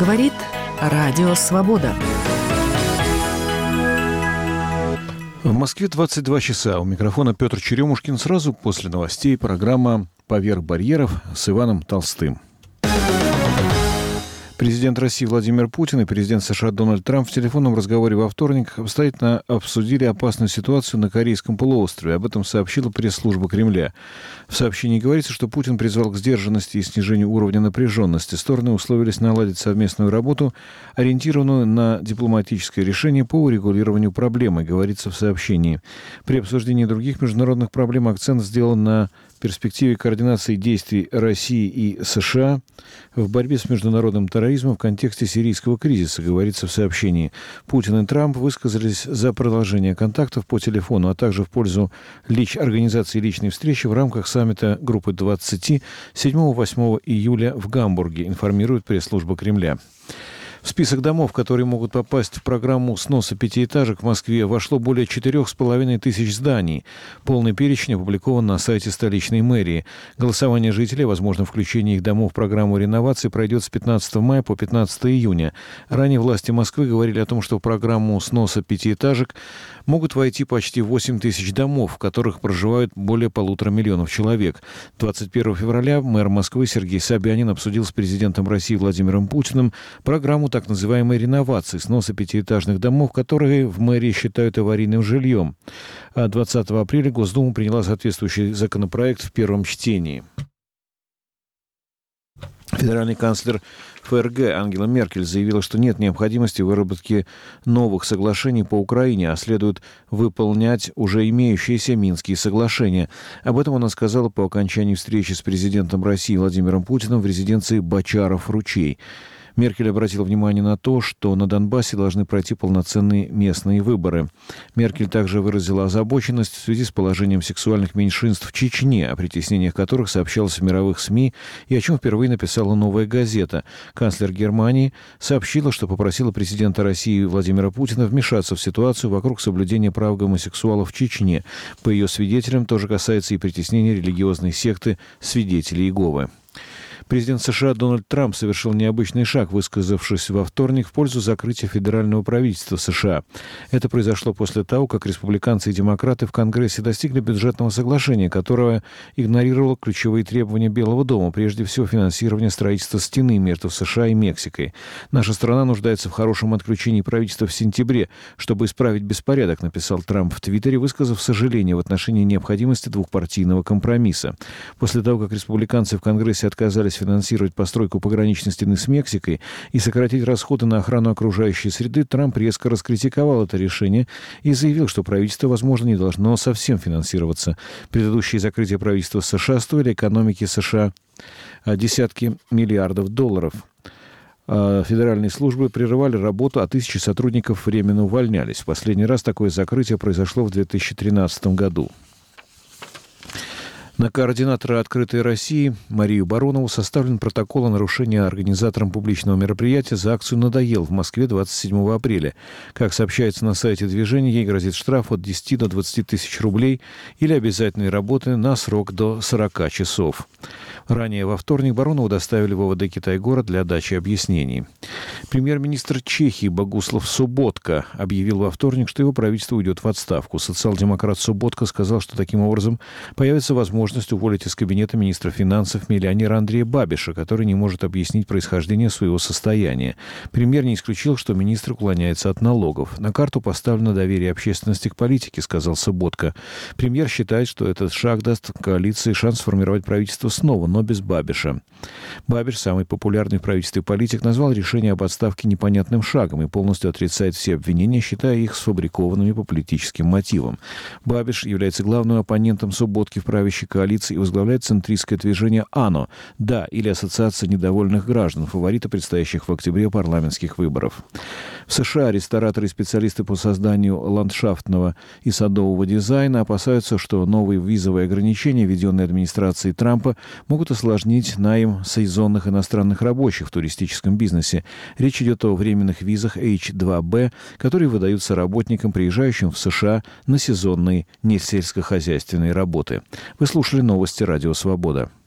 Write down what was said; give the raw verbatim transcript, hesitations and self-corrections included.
Говорит Радио Свобода. В Москве двадцать два часа. У микрофона Петр Черемушкин. Сразу после новостей программа «Поверх барьеров» с Иваном Толстым. Президент России Владимир Путин и президент США Дональд Трамп в телефонном разговоре во вторник обстоятельно обсудили опасную ситуацию на Корейском полуострове. Об этом сообщила пресс-служба Кремля. В сообщении говорится, что Путин призвал к сдержанности и снижению уровня напряженности. Стороны условились наладить совместную работу, ориентированную на дипломатическое решение по урегулированию проблемы, говорится в сообщении. При обсуждении других международных проблем акцент сделан на перспективе координации действий России и США в борьбе с международным терроризмом в контексте сирийского кризиса, говорится в сообщении. Путин и Трамп высказались за продолжение контактов по телефону, а также в пользу лич... организации личной встречи в рамках саммита Группы двадцать седьмого-восьмого июля в Гамбурге, информирует пресс-служба Кремля. В список домов, которые могут попасть в программу сноса пятиэтажек в Москве, вошло более четырех с половиной тысяч зданий. Полный перечень опубликован на сайте столичной мэрии. Голосование жителей, возможно, включение их домов в программу реновации, пройдет с пятнадцатого мая по пятнадцатое июня. Ранее власти Москвы говорили о том, что в программу сноса пятиэтажек могут войти почти восемь тысяч домов, в которых проживают более полутора миллионов человек. двадцать первого февраля мэр Москвы Сергей Собянин обсудил с президентом России Владимиром Путиным программу так называемой реновации, сноса пятиэтажных домов, которые в мэрии считают аварийным жильем. А двадцатого апреля Госдума приняла соответствующий законопроект в первом чтении. Федеральный канцлер ФРГ Ангела Меркель заявила, что нет необходимости в выработке новых соглашений по Украине, а следует выполнять уже имеющиеся Минские соглашения. Об этом она сказала по окончании встречи с президентом России Владимиром Путиным в резиденции Бочаров-Ручей. Меркель обратила внимание на то, что на Донбассе должны пройти полноценные местные выборы. Меркель также выразила озабоченность в связи с положением сексуальных меньшинств в Чечне, о притеснениях которых сообщалось в мировых СМИ и о чем впервые написала «Новая газета». Канцлер Германии сообщила, что попросила президента России Владимира Путина вмешаться в ситуацию вокруг соблюдения прав гомосексуалов в Чечне. По ее свидетелям, тоже касается и притеснения религиозной секты «Свидетели Иеговы». Президент США Дональд Трамп совершил необычный шаг, высказавшись во вторник в пользу закрытия федерального правительства США. Это произошло после того, как республиканцы и демократы в Конгрессе достигли бюджетного соглашения, которое игнорировало ключевые требования Белого дома, прежде всего финансирование строительства стены между США и Мексикой. «Наша страна нуждается в хорошем отключении правительства в сентябре, чтобы исправить беспорядок», написал Трамп в Твиттере, высказав сожаление в отношении необходимости двухпартийного компромисса. После того, как республиканцы в Конгрессе отказались финансировать постройку пограничной стены с Мексикой и сократить расходы на охрану окружающей среды, Трамп резко раскритиковал это решение и заявил, что правительство, возможно, не должно совсем финансироваться. Предыдущие закрытия правительства США стоили экономике США десятки миллиардов долларов. Федеральные службы прерывали работу, а тысячи сотрудников временно увольнялись. В последний раз такое закрытие произошло в две тысячи тринадцатом году. На координатора «Открытой России» Марию Баронову составлен протокол о нарушении организатором публичного мероприятия за акцию «Надоел» в Москве двадцать седьмого апреля. Как сообщается на сайте движения, ей грозит штраф от десяти до двадцати тысяч рублей или обязательной работы на срок до сорока часов. Ранее во вторник Баронову доставили в ОВД Китай-город для дачи объяснений. Премьер-министр Чехии Богуслав Соботка объявил во вторник, что его правительство уйдет в отставку. Социал-демократ Соботка сказал, что таким образом появится возможность уволить из кабинета министра финансов миллионера Андрея Бабиша, который не может объяснить происхождение своего состояния. Премьер не исключил, что министр уклоняется от налогов. На карту поставлено доверие общественности к политике, сказал Соботка. Премьер считает, что этот шаг даст коалиции шанс сформировать правительство снова, но без Бабиша. Бабиш, самый популярный в правительстве политик, назвал решение об отставке непонятным шагом и полностью отрицает все обвинения, считая их сфабрикованными по политическим мотивам. Бабиш является главным оппонентом Соботки в правящей коалиции и возглавляет центристское движение АНО, да, или Ассоциация недовольных граждан, фаворита предстоящих в октябре парламентских выборов. В США рестораторы и специалисты по созданию ландшафтного и садового дизайна опасаются, что новые визовые ограничения, введенные администрацией Трампа, могут осложнить найм сезонных иностранных рабочих в туристическом бизнесе. Речь идет о временных визах эйч два бэ, которые выдаются работникам, приезжающим в США на сезонные несельскохозяйственные работы. Вы слушали новости «Радио Свобода».